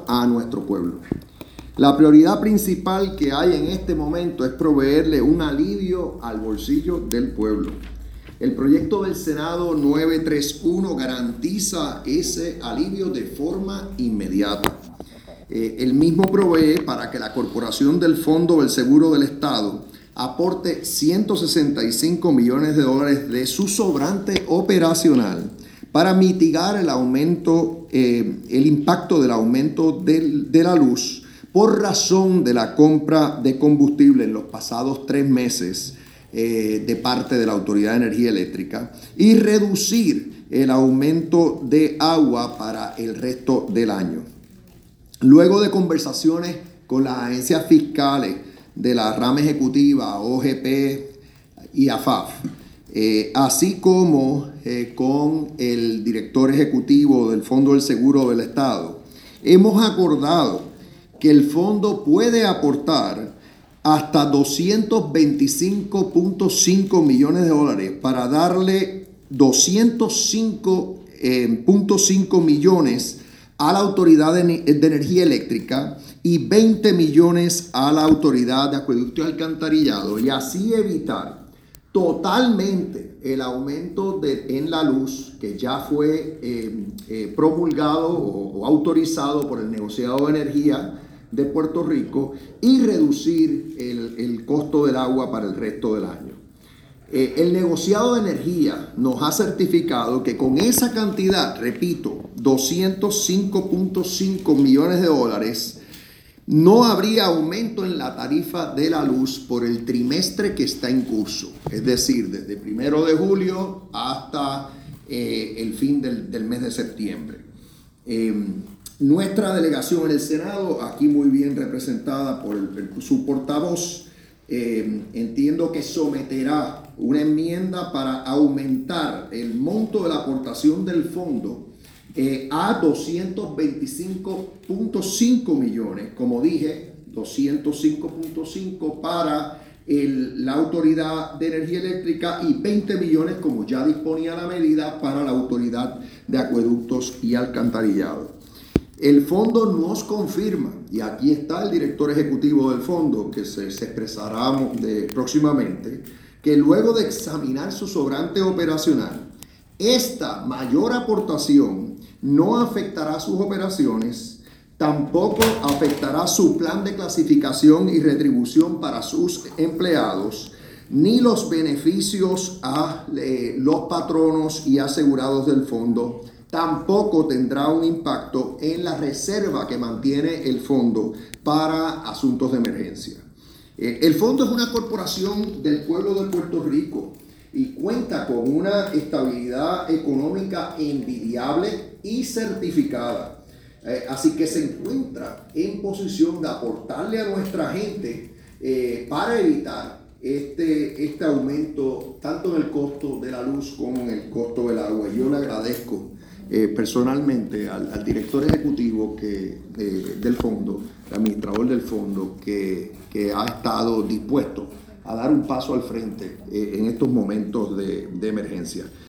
agua a nuestro pueblo. La prioridad principal que hay en este momento es proveerle un alivio al bolsillo del pueblo. El proyecto del Senado 931 garantiza ese alivio de forma inmediata. El mismo provee para que la Corporación del Fondo del Seguro del Estado aporte 165 millones de dólares de su sobrante operacional para mitigar el impacto del aumento de la luz por razón de la compra de combustible en los pasados 3 meses de parte de la Autoridad de Energía Eléctrica y reducir el aumento de agua para el resto del año. Luego de conversaciones con las agencias fiscales de la rama ejecutiva, OGP y AFAF, así como con el director ejecutivo del Fondo del Seguro del Estado, hemos acordado que el fondo puede aportar hasta 225.5 millones de dólares para darle 205.5 millones a la Autoridad de Energía Eléctrica y 20 millones a la Autoridad de Acueducto y Alcantarillado, y así evitar totalmente el aumento en la luz que ya fue promulgado o autorizado por el negociado de energía de Puerto Rico y reducir el costo del agua para el resto del año. El negociado de energía nos ha certificado que con esa cantidad, repito, 205.5 millones de dólares, no habría aumento en la tarifa de la luz por el trimestre que está en curso, es decir, desde 1 de julio hasta el fin del mes de septiembre. Nuestra delegación en el Senado, aquí muy bien representada por su portavoz, entiendo que someterá una enmienda para aumentar el monto de la aportación del fondo a 225.5 millones, como dije, 205.5 para la Autoridad de Energía Eléctrica y 20 millones, como ya disponía la medida, para la Autoridad de Acueductos y Alcantarillado. El fondo nos confirma, y aquí está el director ejecutivo del fondo, que se expresará próximamente, que luego de examinar su sobrante operacional, esta mayor aportación no afectará sus operaciones, tampoco afectará su plan de clasificación y retribución para sus empleados, ni los beneficios a los patronos y asegurados del fondo. Tampoco tendrá un impacto en la reserva que mantiene el fondo para asuntos de emergencia. El fondo es una corporación del pueblo de Puerto Rico y cuenta con una estabilidad económica envidiable y certificada. Así que se encuentra en posición de aportarle a nuestra gente para evitar este aumento tanto en el costo de la luz como en el costo del agua. Yo le agradezco personalmente al director ejecutivo del fondo, el administrador del fondo, que ha estado dispuesto a dar un paso al frente en estos momentos de emergencia.